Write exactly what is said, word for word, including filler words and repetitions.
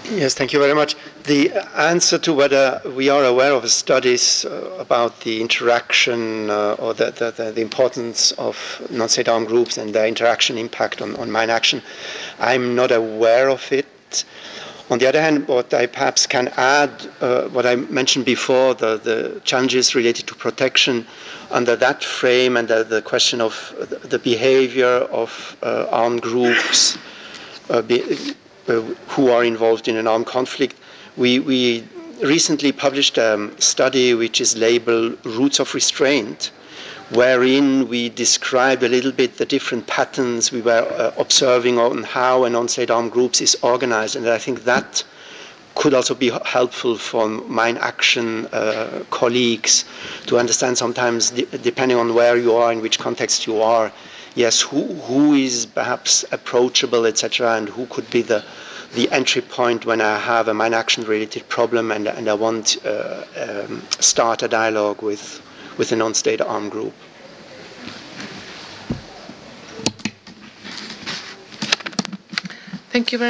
Yes, thank you very much. The answer to whether we are aware of studies uh, about the interaction uh, or the, the, the, the importance of non-state armed groups and their interaction impact on, on mine action, I'm not aware of it. On the other hand, what I perhaps can add, uh, what I mentioned before, the, the challenges related to protection under that frame and the, the question of the behavior of uh, armed groups uh, be, uh, who are involved in an armed conflict. We, we recently published a study which is labeled Roots of Restraint, wherein we described a little bit the different patterns we were uh, observing on how a non-state armed groups is organized. And I think that could also be helpful for mine action uh, colleagues to understand sometimes, de- depending on where you are, in which context you are, yes, who, who is perhaps approachable, et cetera, and who could be the, the entry point when I have a mine action related problem and, and I want to uh, um, start a dialogue with, with a non-state armed group. Thank you very